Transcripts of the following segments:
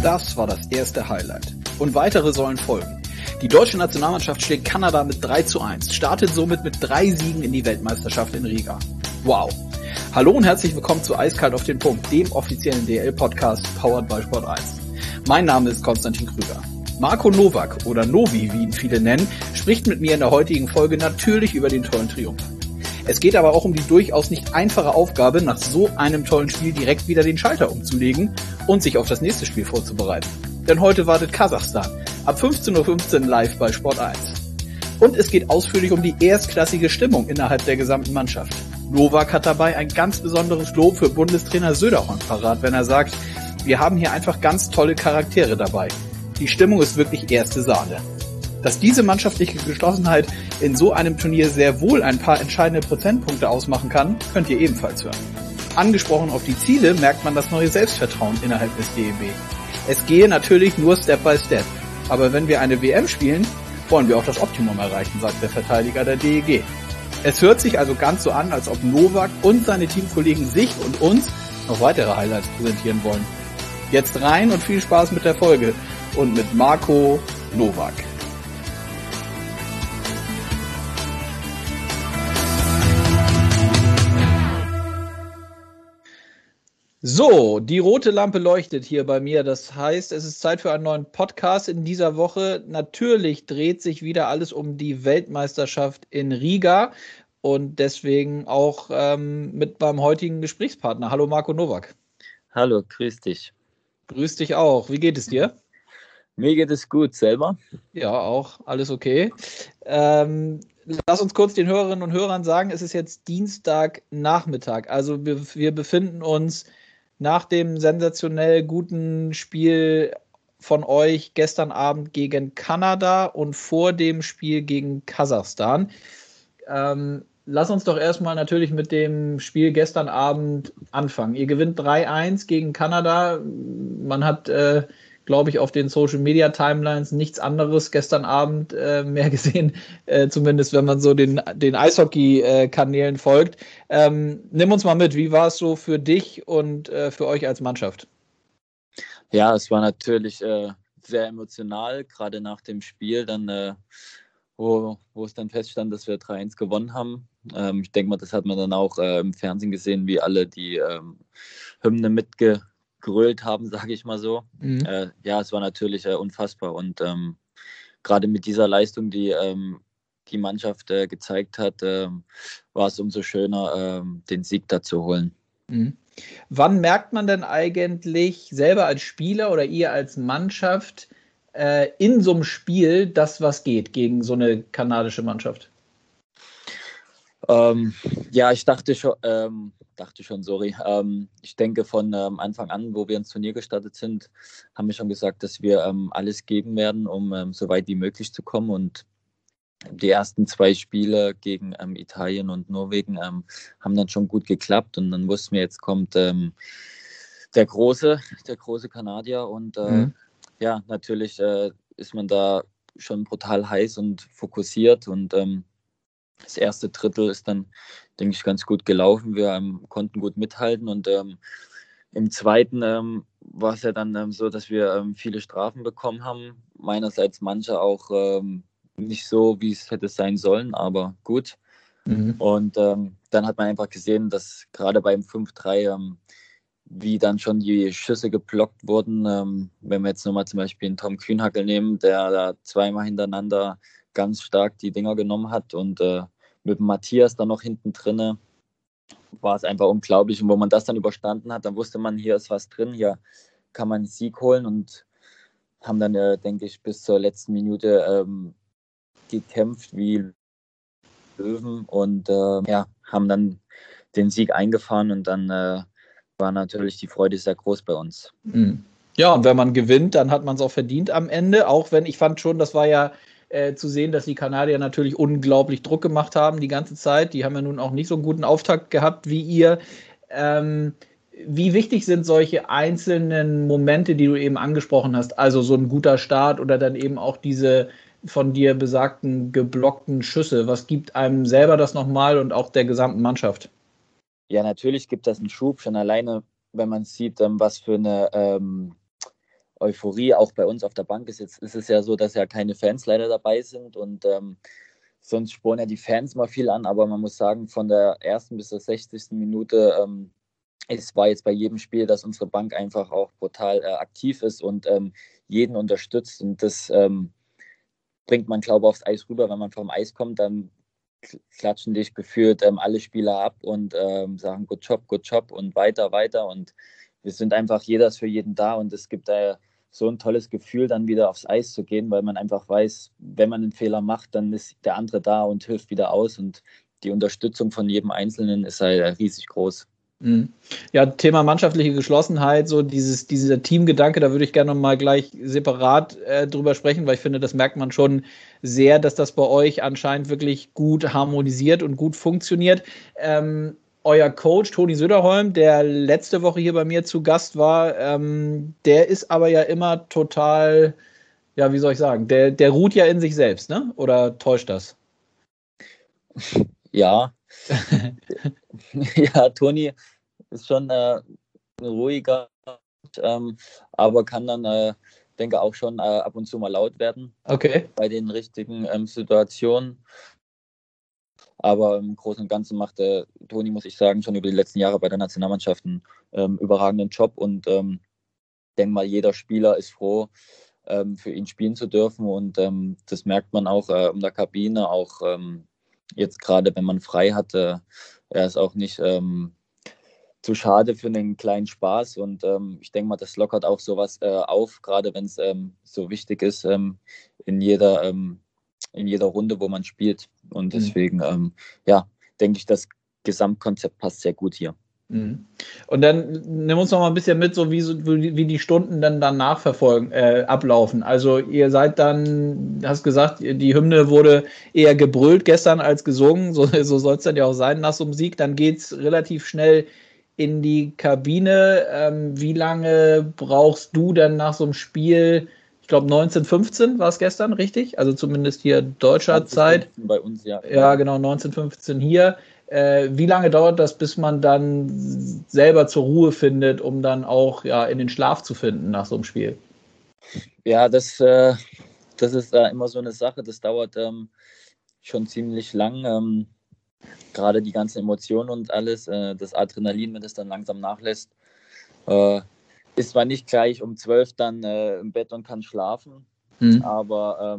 Das war das erste Highlight. Und weitere sollen folgen. Die deutsche Nationalmannschaft schlägt Kanada mit 3:1, startet somit mit 3 Siegen in die Weltmeisterschaft in Riga. Wow. Hallo und herzlich willkommen zu Eiskalt auf den Punkt, dem offiziellen DL-Podcast powered by Sport 1. Mein Name ist Konstantin Krüger. Marco Nowak oder Novi, wie ihn viele nennen, spricht mit mir in der heutigen Folge natürlich über den tollen Triumph. Es geht aber auch um die durchaus nicht einfache Aufgabe, nach so einem tollen Spiel direkt wieder den Schalter umzulegen und sich auf das nächste Spiel vorzubereiten. Denn heute wartet Kasachstan ab 15:15 Uhr live bei Sport 1. Und es geht ausführlich um die erstklassige Stimmung innerhalb der gesamten Mannschaft. Nowak hat dabei ein ganz besonderes Lob für Bundestrainer Söderholm parat, wenn er sagt, wir haben hier einfach ganz tolle Charaktere dabei. Die Stimmung ist wirklich erste Sahne. Dass diese mannschaftliche Geschlossenheit in so einem Turnier sehr wohl ein paar entscheidende Prozentpunkte ausmachen kann, könnt ihr ebenfalls hören. Angesprochen auf die Ziele merkt man das neue Selbstvertrauen innerhalb des DEB. Es gehe natürlich nur Step by Step, aber wenn wir eine WM spielen, wollen wir auch das Optimum erreichen, sagt der Verteidiger der DEG. Es hört sich also ganz so an, als ob Nowak und seine Teamkollegen sich und uns noch weitere Highlights präsentieren wollen. Jetzt rein und viel Spaß mit der Folge und mit Marco Nowak. So, die rote Lampe leuchtet hier bei mir. Das heißt, es ist Zeit für einen neuen Podcast in dieser Woche. Natürlich dreht sich wieder alles um die Weltmeisterschaft in Riga und deswegen auch mit meinem heutigen Gesprächspartner. Hallo Marco Nowak. Hallo, grüß dich. Grüß dich auch. Wie geht es dir? Mir geht es gut, selber? Ja, auch. Alles okay. Lass uns kurz den Hörerinnen und Hörern sagen, es ist jetzt Dienstagnachmittag. Also wir befinden uns nach dem sensationell guten Spiel von euch gestern Abend gegen Kanada und vor dem Spiel gegen Kasachstan. Lass uns doch erstmal natürlich mit dem Spiel gestern Abend anfangen. Ihr gewinnt 3:1 gegen Kanada. Man hat, glaube ich, auf den Social-Media-Timelines nichts anderes gestern Abend mehr gesehen, zumindest wenn man so den Eishockey-Kanälen folgt. Nimm uns mal mit, wie war es so für dich und für euch als Mannschaft? Ja, es war natürlich sehr emotional, gerade nach dem Spiel, dann wo es dann feststand, dass wir 3:1 gewonnen haben. Ich denke mal, das hat man dann auch im Fernsehen gesehen, wie alle die Hymne mitgegrölt haben, sage ich mal so. Mhm. Ja, es war natürlich unfassbar und gerade mit dieser Leistung, die die Mannschaft gezeigt hat, war es umso schöner, den Sieg da zu holen. Mhm. Wann merkt man denn eigentlich selber als Spieler oder ihr als Mannschaft in so einem Spiel, dass was geht gegen so eine kanadische Mannschaft? Ja, ich dachte schon, sorry. Ich denke von Anfang an, wo wir ins Turnier gestartet sind, haben wir schon gesagt, dass wir alles geben werden, um so weit wie möglich zu kommen. Und die ersten 2 Spiele gegen Italien und Norwegen haben dann schon gut geklappt. Und dann wussten wir, jetzt kommt der große Kanadier. Und ja, natürlich ist man da schon brutal heiß und fokussiert. Und das erste Drittel ist dann, denke ich, ganz gut gelaufen. Wir konnten gut mithalten und im zweiten war es ja dann so, dass wir viele Strafen bekommen haben. Meinerseits manche auch nicht so, wie es hätte sein sollen, aber gut. Mhm. Und dann hat man einfach gesehen, dass gerade beim 5:3 wie dann schon die Schüsse geblockt wurden. Wenn wir jetzt nochmal zum Beispiel einen Tom Kühnhackl nehmen, der da 2-mal hintereinander ganz stark die Dinger genommen hat und mit dem Matthias dann noch hinten drinne, war es einfach unglaublich. Und wo man das dann überstanden hat, dann wusste man, hier ist was drin, hier kann man einen Sieg holen und haben dann, denke ich, bis zur letzten Minute gekämpft wie Löwen und ja, haben dann den Sieg eingefahren und dann war natürlich die Freude sehr groß bei uns. Ja, und wenn man gewinnt, dann hat man es auch verdient am Ende, auch wenn ich fand schon, das war ja zu sehen, dass die Kanadier natürlich unglaublich Druck gemacht haben die ganze Zeit. Die haben ja nun auch nicht so einen guten Auftakt gehabt wie ihr. Wie wichtig sind solche einzelnen Momente, die du eben angesprochen hast? Also so ein guter Start oder dann eben auch diese von dir besagten geblockten Schüsse. Was gibt einem selber das nochmal und auch der gesamten Mannschaft? Ja, natürlich gibt das einen Schub, schon alleine, wenn man sieht, was für eine Euphorie. Auch bei uns auf der Bank ist es ja so, dass ja keine Fans leider dabei sind und sonst spornen ja die Fans mal viel an, aber man muss sagen, von der ersten bis zur 60. Minute es war jetzt bei jedem Spiel, dass unsere Bank einfach auch brutal aktiv ist und jeden unterstützt. Und das bringt man, glaube ich, aufs Eis rüber. Wenn man vom Eis kommt, dann klatschen dich gefühlt alle Spieler ab und sagen good job und weiter, weiter. Und wir sind einfach jeder ist für jeden da. Und es gibt so ein tolles Gefühl, dann wieder aufs Eis zu gehen, weil man einfach weiß, wenn man einen Fehler macht, dann ist der andere da und hilft wieder aus. Und die Unterstützung von jedem Einzelnen ist halt riesig groß. Ja, Thema mannschaftliche Geschlossenheit, so dieser Teamgedanke, da würde ich gerne mal gleich separat drüber sprechen, weil ich finde, das merkt man schon sehr, dass das bei euch anscheinend wirklich gut harmonisiert und gut funktioniert. Euer Coach Toni Söderholm, der letzte Woche hier bei mir zu Gast war, der ist aber ja immer total, ja, wie soll ich sagen, der ruht ja in sich selbst, ne? Oder täuscht das? Ja. Ja, Toni ist schon ruhiger, aber kann dann, denke auch schon ab und zu mal laut werden. Okay. Bei den richtigen Situationen. Aber im Großen und Ganzen macht Toni, muss ich sagen, schon über die letzten Jahre bei der Nationalmannschaft einen überragenden Job und denke mal, jeder Spieler ist froh, für ihn spielen zu dürfen und das merkt man auch in der Kabine, auch jetzt gerade, wenn man frei hatte, er ist auch nicht zu schade für einen kleinen Spaß und ich denke mal, das lockert auch sowas auf, gerade wenn es so wichtig ist in jeder Runde, wo man spielt. Und deswegen, denke ich, das Gesamtkonzept passt sehr gut hier. Und dann nimm uns noch mal ein bisschen mit, so wie die Stunden dann danach ablaufen. Also ihr seid dann, hast gesagt, die Hymne wurde eher gebrüllt gestern als gesungen. So soll es dann ja auch sein nach so einem Sieg. Dann geht es relativ schnell in die Kabine. Wie lange brauchst du dann nach so einem Spiel? Ich glaube 19:15 war es gestern, richtig? Also zumindest hier deutscher Zeit. Bei uns, ja. Ja, genau, 19:15 hier. Wie lange dauert das, bis man dann selber zur Ruhe findet, um dann auch in den Schlaf zu finden nach so einem Spiel? Ja, das ist immer so eine Sache. Das dauert schon ziemlich lang. Gerade die ganzen Emotionen und alles, das Adrenalin, wenn das dann langsam nachlässt, ist zwar nicht gleich um 12 dann im Bett und kann schlafen, aber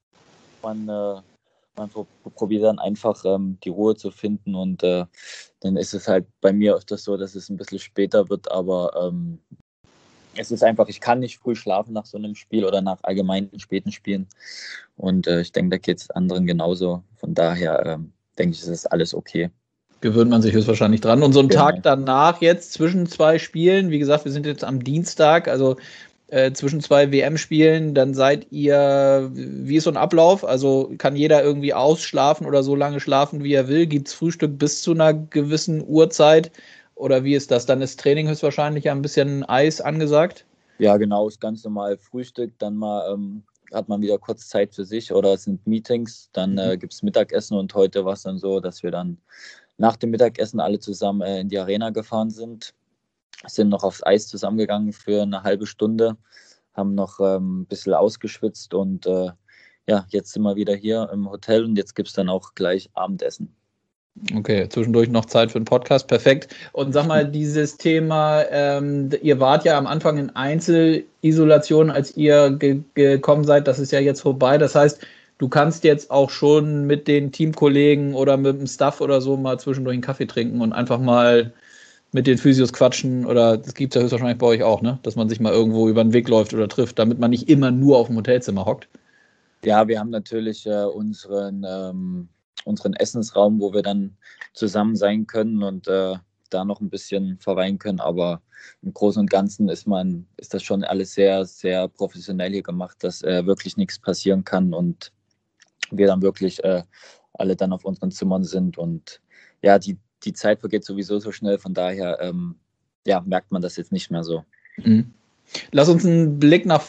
man probiert dann einfach die Ruhe zu finden und dann ist es halt bei mir öfters so, dass es ein bisschen später wird, aber es ist einfach, ich kann nicht früh schlafen nach so einem Spiel oder nach allgemeinen späten Spielen und ich denke, da geht es anderen genauso, von daher denke ich, ist alles okay. Gewöhnt man sich höchstwahrscheinlich dran. Und so ein Tag danach jetzt zwischen zwei Spielen, wie gesagt, wir sind jetzt am Dienstag, also zwischen zwei WM-Spielen, dann seid ihr, wie ist so ein Ablauf? Also kann jeder irgendwie ausschlafen oder so lange schlafen, wie er will? Gibt es Frühstück bis zu einer gewissen Uhrzeit? Oder wie ist das? Dann ist Training höchstwahrscheinlich ja ein bisschen Eis angesagt? Ja, genau, ist ganz normal Frühstück, dann mal hat man wieder kurz Zeit für sich oder es sind Meetings, dann gibt es Mittagessen und heute war es dann so, dass wir dann nach dem Mittagessen alle zusammen in die Arena gefahren sind noch aufs Eis zusammengegangen für eine halbe Stunde, haben noch ein bisschen ausgeschwitzt und jetzt sind wir wieder hier im Hotel und jetzt gibt es dann auch gleich Abendessen. Okay, zwischendurch noch Zeit für einen Podcast, perfekt. Und sag mal, dieses Thema, ihr wart ja am Anfang in Einzelisolation, als ihr gekommen seid, das ist ja jetzt vorbei. Das heißt, du kannst jetzt auch schon mit den Teamkollegen oder mit dem Staff oder so mal zwischendurch einen Kaffee trinken und einfach mal mit den Physios quatschen oder das gibt es ja höchstwahrscheinlich bei euch auch, ne? Dass man sich mal irgendwo über den Weg läuft oder trifft, damit man nicht immer nur auf dem Hotelzimmer hockt. Ja, wir haben natürlich unseren Essensraum, wo wir dann zusammen sein können und da noch ein bisschen verweilen können, aber im Großen und Ganzen ist das schon alles sehr, sehr professionell hier gemacht, dass wirklich nichts passieren kann und wir dann wirklich alle dann auf unseren Zimmern sind und ja, die Zeit vergeht sowieso so schnell, von daher merkt man das jetzt nicht mehr so. Lass uns einen Blick nach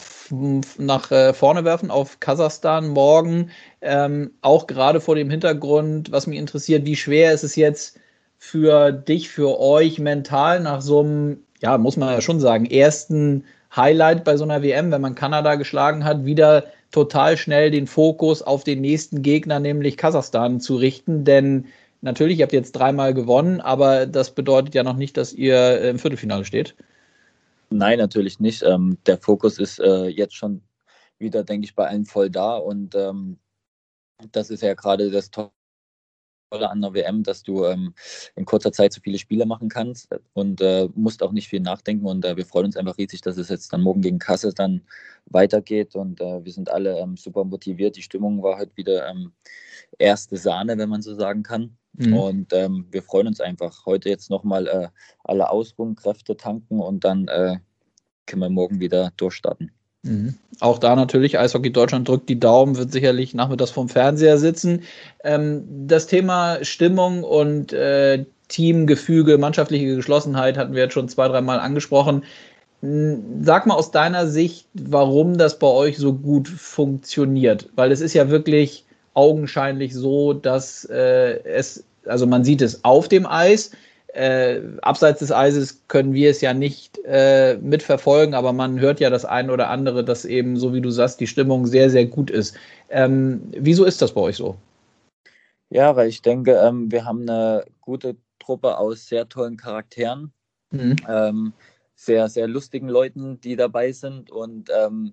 vorne werfen auf Kasachstan morgen. Auch gerade vor dem Hintergrund, was mich interessiert, wie schwer ist es jetzt für dich, für euch mental nach so einem ja, muss man ja schon sagen, ersten Highlight bei so einer WM, wenn man Kanada geschlagen hat, wieder total schnell den Fokus auf den nächsten Gegner, nämlich Kasachstan, zu richten. Denn natürlich, ihr habt jetzt 3-mal gewonnen, aber das bedeutet ja noch nicht, dass ihr im Viertelfinale steht. Nein, natürlich nicht. Der Fokus ist jetzt schon wieder, denke ich, bei allen voll da. Und das ist ja gerade das Tolle an der WM, dass du in kurzer Zeit so viele Spiele machen kannst und musst auch nicht viel nachdenken. Und wir freuen uns einfach riesig, dass es jetzt dann morgen gegen Kassel dann weitergeht. Und wir sind alle super motiviert. Die Stimmung war heute wieder erste Sahne, wenn man so sagen kann. Mhm. Und wir freuen uns einfach. Heute jetzt nochmal alle ausruhen, Kräfte tanken und dann können wir morgen wieder durchstarten. Mhm. Auch da natürlich, Eishockey Deutschland drückt die Daumen, wird sicherlich nachmittags vorm Fernseher sitzen. Das Thema Stimmung und Teamgefüge, mannschaftliche Geschlossenheit hatten wir jetzt schon 2-3 Mal angesprochen. Sag mal aus deiner Sicht, warum das bei euch so gut funktioniert, weil es ist ja wirklich augenscheinlich so, dass also man sieht es auf dem Eis, abseits des Eises können wir es ja nicht mitverfolgen, aber man hört ja das eine oder andere, dass eben, so wie du sagst, die Stimmung sehr, sehr gut ist. Wieso ist das bei euch so? Ja, weil ich denke, wir haben eine gute Truppe aus sehr tollen Charakteren, sehr, sehr lustigen Leuten, die dabei sind und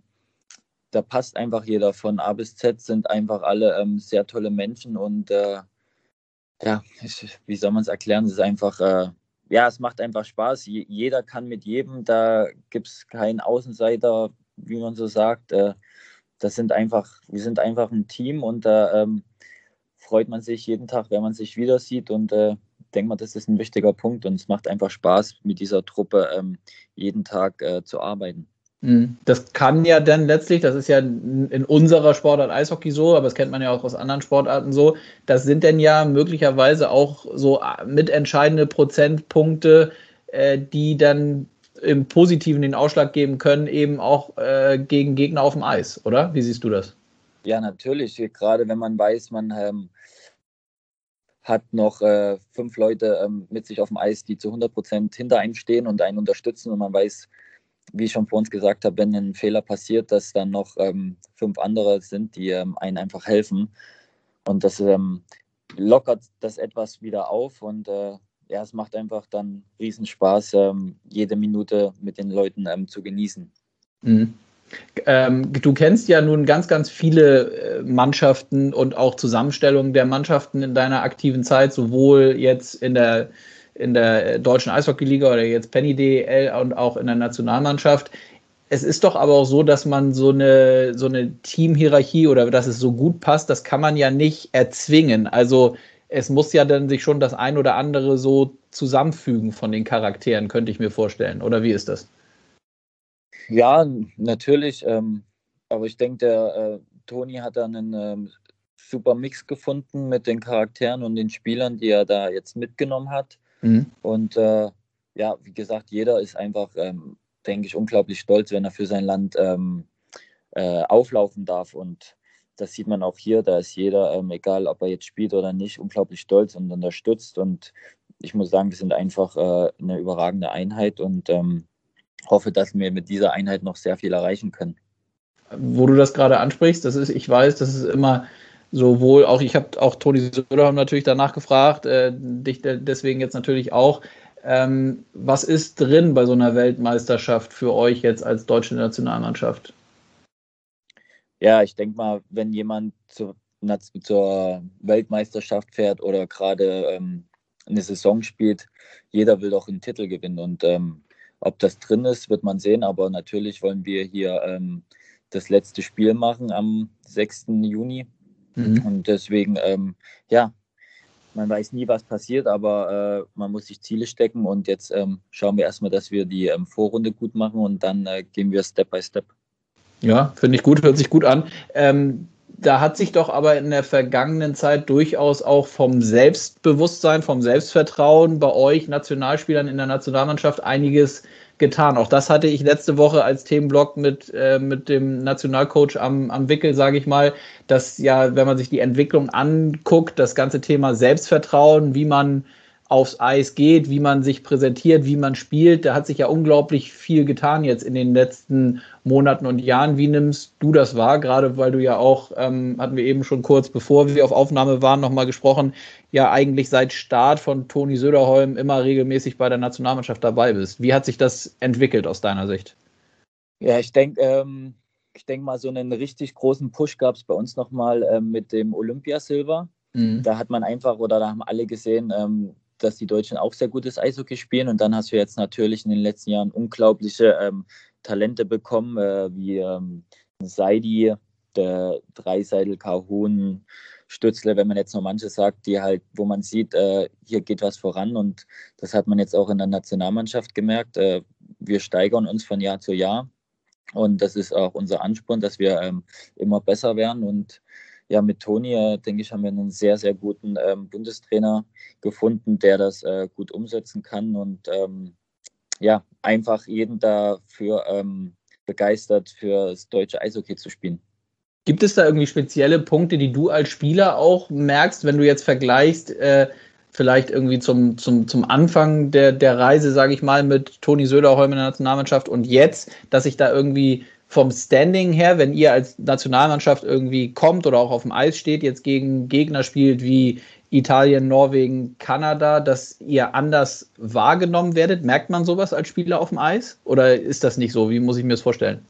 da passt einfach jeder von A bis Z, sind einfach alle sehr tolle Menschen und ja, wie soll man es erklären? Es ist einfach, ja, es macht einfach Spaß. Jeder kann mit jedem, da gibt es keinen Außenseiter, wie man so sagt. Wir sind einfach ein Team und da freut man sich jeden Tag, wenn man sich wieder sieht und denke mal, das ist ein wichtiger Punkt und es macht einfach Spaß, mit dieser Truppe jeden Tag zu arbeiten. Das kann ja dann letztlich, das ist ja in unserer Sportart Eishockey so, aber das kennt man ja auch aus anderen Sportarten so, das sind dann ja möglicherweise auch so mitentscheidende Prozentpunkte, die dann im Positiven den Ausschlag geben können, eben auch gegen Gegner auf dem Eis, oder? Wie siehst du das? Ja, natürlich, gerade wenn man weiß, man hat noch 5 Leute mit sich auf dem Eis, die zu 100% hinter einem stehen und einen unterstützen und man weiß, wie ich schon vor uns gesagt habe, wenn ein Fehler passiert, dass dann noch 5 andere sind, die einen einfach helfen. Und das lockert das etwas wieder auf und ja, es macht einfach dann riesen Spaß, jede Minute mit den Leuten zu genießen. Mhm. Du kennst ja nun ganz, ganz viele Mannschaften und auch Zusammenstellungen der Mannschaften in deiner aktiven Zeit, sowohl jetzt in der deutschen Eishockeyliga oder jetzt Penny DEL und auch in der Nationalmannschaft. Es ist doch aber auch so, dass man so eine Teamhierarchie oder dass es so gut passt, das kann man ja nicht erzwingen. Also es muss ja dann sich schon das ein oder andere so zusammenfügen von den Charakteren, könnte ich mir vorstellen. Oder wie ist das? Ja, natürlich. Aber ich denke, der Toni hat da einen super Mix gefunden mit den Charakteren und den Spielern, die er da jetzt mitgenommen hat. Mhm. Und ja, wie gesagt, jeder ist einfach, denke ich, unglaublich stolz, wenn er für sein Land auflaufen darf. Und das sieht man auch hier, da ist jeder, egal ob er jetzt spielt oder nicht, unglaublich stolz und unterstützt. Und ich muss sagen, wir sind einfach eine überragende Einheit und hoffe, dass wir mit dieser Einheit noch sehr viel erreichen können. Wo du das gerade ansprichst, ich weiß, das ist immer sowohl auch, ich habe auch Toni Söderholm natürlich danach gefragt, dich deswegen jetzt natürlich auch. Was ist drin bei so einer Weltmeisterschaft für euch jetzt als deutsche Nationalmannschaft? Ja, ich denke mal, wenn jemand zur Weltmeisterschaft fährt oder gerade eine Saison spielt, jeder will doch einen Titel gewinnen und ob das drin ist, wird man sehen, aber natürlich wollen wir hier das letzte Spiel machen am 6. Juni. Mhm. Und deswegen, ja, man weiß nie, was passiert, aber man muss sich Ziele stecken und jetzt schauen wir erstmal, dass wir die Vorrunde gut machen und dann gehen wir Step by Step. Ja, finde ich gut, hört sich gut an. Da hat sich doch aber in der vergangenen Zeit durchaus auch vom Selbstbewusstsein, vom Selbstvertrauen bei euch Nationalspielern in der Nationalmannschaft einiges getan. Auch das hatte ich letzte Woche als Themenblock mit dem Nationalcoach am Wickel, sage ich mal, dass ja, wenn man sich die Entwicklung anguckt, das ganze Thema Selbstvertrauen, wie man aufs Eis geht, wie man sich präsentiert, wie man spielt. Da hat sich ja unglaublich viel getan jetzt in den letzten Monaten und Jahren. Wie nimmst du das wahr? Gerade weil du ja auch, hatten wir eben schon kurz, bevor wir auf Aufnahme waren, nochmal gesprochen, ja eigentlich seit Start von Toni Söderholm immer regelmäßig bei der Nationalmannschaft dabei bist. Wie hat sich das entwickelt aus deiner Sicht? Ja, ich denke mal, so einen richtig großen Push gab es bei uns nochmal mit dem Olympiasilber. Da hat man einfach, oder da haben alle gesehen, dass die Deutschen auch sehr gutes Eishockey spielen. Und dann hast du jetzt natürlich in den letzten Jahren unglaubliche Talente bekommen, wie Seidi, der Draisaitl, Kahun, Stützle, wenn man jetzt noch manche sagt, die halt, wo man sieht, hier geht was voran. Und das hat man jetzt auch in der Nationalmannschaft gemerkt. Wir steigern uns von Jahr zu Jahr. Und das ist auch unser Ansporn, dass wir immer besser werden. Und ja, mit Toni, denke ich, haben wir einen sehr, sehr guten Bundestrainer gefunden, der das gut umsetzen kann und ja, einfach jeden dafür begeistert, für das deutsche Eishockey zu spielen. Gibt es da irgendwie spezielle Punkte, die du als Spieler auch merkst, wenn du jetzt vergleichst, vielleicht irgendwie zum Anfang der Reise, sage ich mal, mit Toni Söderholm in der Nationalmannschaft und jetzt, dass sich da irgendwie vom Standing her, wenn ihr als Nationalmannschaft irgendwie kommt oder auch auf dem Eis steht, jetzt gegen Gegner spielt wie Italien, Norwegen, Kanada, dass ihr anders wahrgenommen werdet? Merkt man sowas als Spieler auf dem Eis? Oder ist das nicht so? Wie muss ich mir das vorstellen?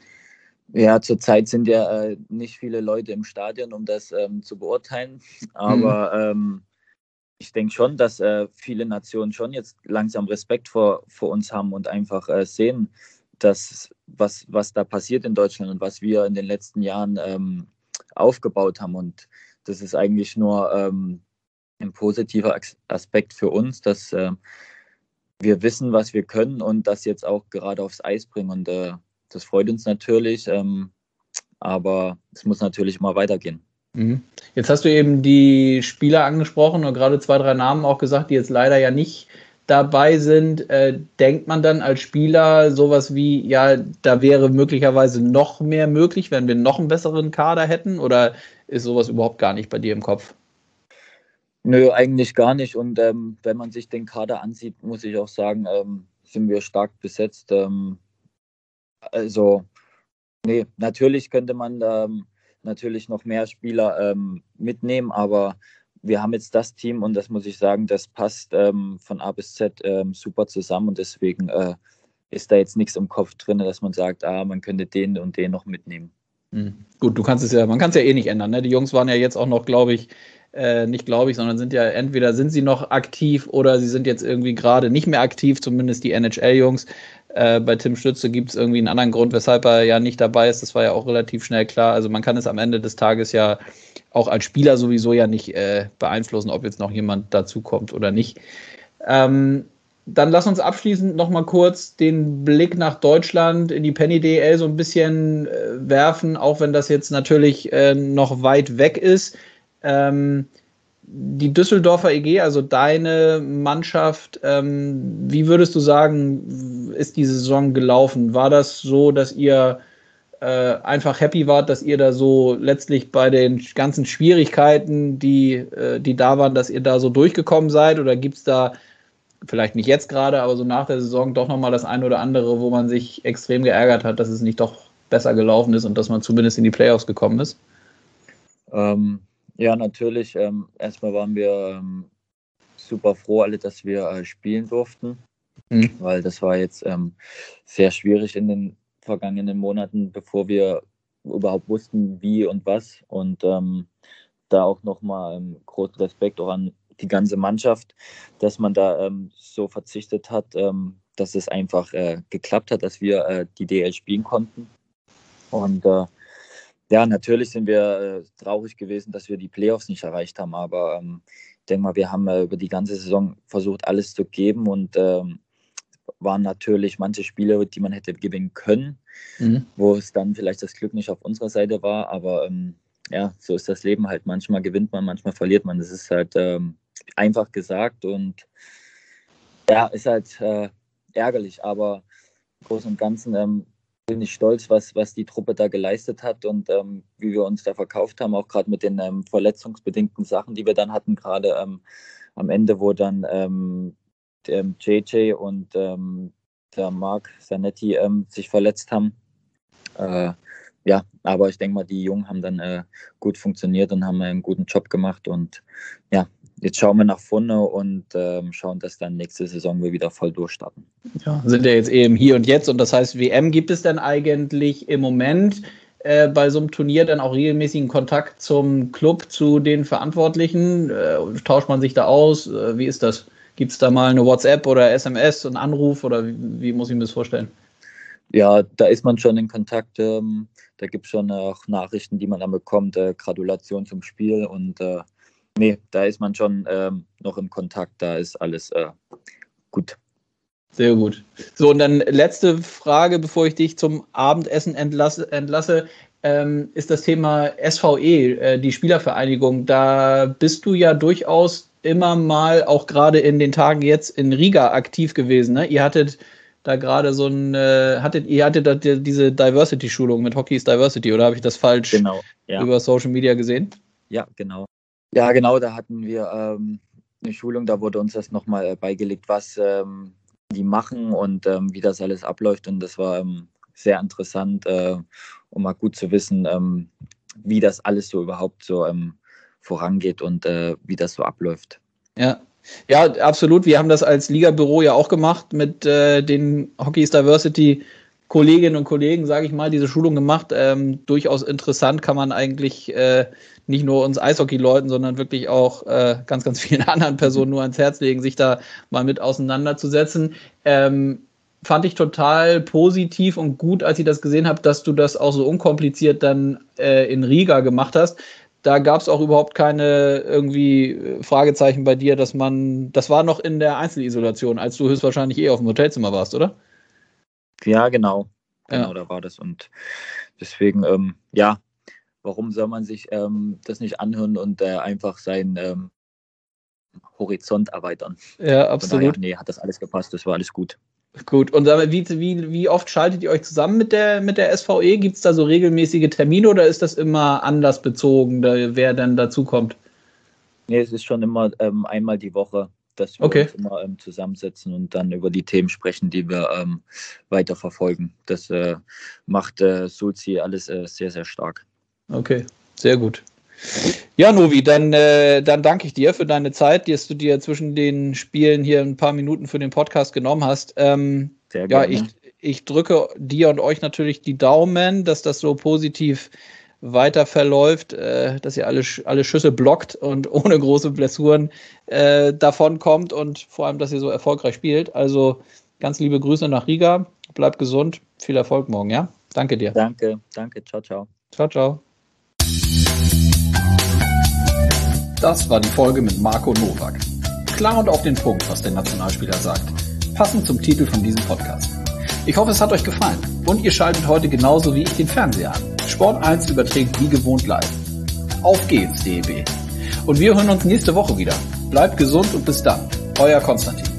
Ja, zurzeit sind ja nicht viele Leute im Stadion, um das zu beurteilen. Aber ich denke schon, dass viele Nationen schon jetzt langsam Respekt vor uns haben und einfach sehen, dass was da passiert in Deutschland und was wir in den letzten Jahren aufgebaut haben. Und das ist eigentlich nur ein positiver Aspekt für uns, dass wir wissen, was wir können und das jetzt auch gerade aufs Eis bringen. Und das freut uns natürlich, aber es muss natürlich immer weitergehen. Jetzt hast du eben die Spieler angesprochen und gerade 2, 3 Namen auch gesagt, die jetzt leider ja nicht dabei sind. Denkt man dann als Spieler sowas wie, ja, da wäre möglicherweise noch mehr möglich, wenn wir noch einen besseren Kader hätten? Oder ist sowas überhaupt gar nicht bei dir im Kopf? Nö, eigentlich gar nicht. Und wenn man sich den Kader ansieht, muss ich auch sagen, sind wir stark besetzt. Also, nee, natürlich könnte man natürlich noch mehr Spieler mitnehmen, aber wir haben jetzt das Team und das muss ich sagen, das passt von A bis Z super zusammen und deswegen ist da jetzt nichts im Kopf drin, dass man sagt, man könnte den und den noch mitnehmen. Gut, man kann es ja eh nicht ändern. Ne? Die Jungs waren ja jetzt auch noch, glaube ich, sondern sind ja entweder sind sie noch aktiv oder sie sind jetzt irgendwie gerade nicht mehr aktiv, zumindest die NHL-Jungs. Bei Tim Stützle gibt es irgendwie einen anderen Grund, weshalb er ja nicht dabei ist. Das war ja auch relativ schnell klar. Also man kann es am Ende des Tages ja auch als Spieler sowieso ja nicht beeinflussen, ob jetzt noch jemand dazukommt oder nicht. Dann lass uns abschließend noch mal kurz den Blick nach Deutschland in die Penny DL so ein bisschen werfen, auch wenn das jetzt natürlich noch weit weg ist. Die Düsseldorfer EG, also deine Mannschaft, wie würdest du sagen, ist diese Saison gelaufen? War das so, dass ihr einfach happy wart, dass ihr da so letztlich bei den ganzen Schwierigkeiten, die da waren, dass ihr da so durchgekommen seid? Oder gibt es da vielleicht nicht jetzt gerade, aber so nach der Saison doch nochmal das eine oder andere, wo man sich extrem geärgert hat, dass es nicht doch besser gelaufen ist und dass man zumindest in die Playoffs gekommen ist? Ja, natürlich. Erstmal waren wir super froh alle, dass wir spielen durften, weil das war jetzt sehr schwierig in den vergangenen Monaten, bevor wir überhaupt wussten, wie und was. Und da auch nochmal großen Respekt auch an die ganze Mannschaft, dass man da so verzichtet hat, dass es einfach geklappt hat, dass wir die DL spielen konnten. Und ja, natürlich sind wir traurig gewesen, dass wir die Playoffs nicht erreicht haben, aber ich denke mal, wir haben über die ganze Saison versucht, alles zu geben und waren natürlich manche Spiele, die man hätte gewinnen können, wo es dann vielleicht das Glück nicht auf unserer Seite war, aber ja, so ist das Leben halt. Manchmal gewinnt man, manchmal verliert man. Das ist halt einfach gesagt und ja, ist halt ärgerlich, aber im Großen und Ganzen bin ich stolz, was die Truppe da geleistet hat und wie wir uns da verkauft haben, auch gerade mit den verletzungsbedingten Sachen, die wir dann hatten, gerade am Ende, wo dann der JJ und der Marc Zanetti sich verletzt haben. Ja, aber ich denke mal, die Jungen haben dann gut funktioniert und haben einen guten Job gemacht. Und ja, jetzt schauen wir nach vorne und schauen, dass dann nächste Saison wir wieder voll durchstarten. Ja, sind ja jetzt eben hier und jetzt. Und das heißt, WM gibt es dann eigentlich im Moment bei so einem Turnier dann auch regelmäßigen Kontakt zum Club, zu den Verantwortlichen? Tauscht man sich da aus? Wie ist das? Gibt es da mal eine WhatsApp oder SMS, einen Anruf oder wie muss ich mir das vorstellen? Ja, da ist man schon in Kontakt. Da gibt es schon auch Nachrichten, die man dann bekommt. Gratulation zum Spiel. Und nee, da ist man schon noch im Kontakt. Da ist alles gut. Sehr gut. So, und dann letzte Frage, bevor ich dich zum Abendessen entlasse, ist das Thema SVE, die Spielervereinigung. Da bist du ja durchaus immer mal, auch gerade in den Tagen jetzt in Riga aktiv gewesen. Ne? Ihr hattet da gerade so ihr hattet da diese Diversity-Schulung mit Hockey is Diversity, oder habe ich das falsch über Social Media gesehen? Ja, genau. Ja, genau, da hatten wir eine Schulung, da wurde uns das nochmal beigelegt, was die machen und wie das alles abläuft. Und das war sehr interessant, um mal gut zu wissen, wie das alles so überhaupt so vorangeht und wie das so abläuft. Ja, absolut. Wir haben das als Ligabüro ja auch gemacht mit den Hockey is Diversity Kolleginnen und Kollegen, sage ich mal, diese Schulung gemacht. Durchaus interessant, kann man eigentlich nicht nur uns Eishockey-Leuten, sondern wirklich auch ganz, ganz vielen anderen Personen nur ans Herz legen, sich da mal mit auseinanderzusetzen. Fand ich total positiv und gut, als ich das gesehen habe, dass du das auch so unkompliziert dann in Riga gemacht hast. Da gab es auch überhaupt keine irgendwie Fragezeichen bei dir, das war noch in der Einzelisolation, als du höchstwahrscheinlich auf dem Hotelzimmer warst, oder? Ja, genau. Genau, da war das. Und deswegen, warum soll man sich das nicht anhören und einfach seinen Horizont erweitern? Ja, absolut. Daher, nee, hat das alles gepasst, das war alles gut. Gut, und wie oft schaltet ihr euch zusammen mit der SVE? Gibt es da so regelmäßige Termine oder ist das immer anlassbezogen, wer dann dazukommt? Nee, es ist schon immer einmal die Woche, dass wir uns immer zusammensetzen und dann über die Themen sprechen, die wir weiter verfolgen. Das macht Sulzi alles sehr, sehr stark. Okay, sehr gut. Ja, Novi, dann danke ich dir für deine Zeit, dass du dir zwischen den Spielen hier ein paar Minuten für den Podcast genommen hast. Sehr gerne. Ich drücke dir und euch natürlich die Daumen, dass das so positiv weiter verläuft, dass ihr alle Schüsse blockt und ohne große Blessuren davon kommt und vor allem, dass ihr so erfolgreich spielt. Also ganz liebe Grüße nach Riga, bleibt gesund, viel Erfolg morgen, ja? Danke dir. Danke, ciao, ciao. Ciao, ciao. Das war die Folge mit Marco Nowak. Klar und auf den Punkt, was der Nationalspieler sagt. Passend zum Titel von diesem Podcast. Ich hoffe, es hat euch gefallen. Und ihr schaltet heute genauso wie ich den Fernseher an. Sport 1 überträgt wie gewohnt live. Auf geht's, DEB. Und wir hören uns nächste Woche wieder. Bleibt gesund und bis dann. Euer Konstantin.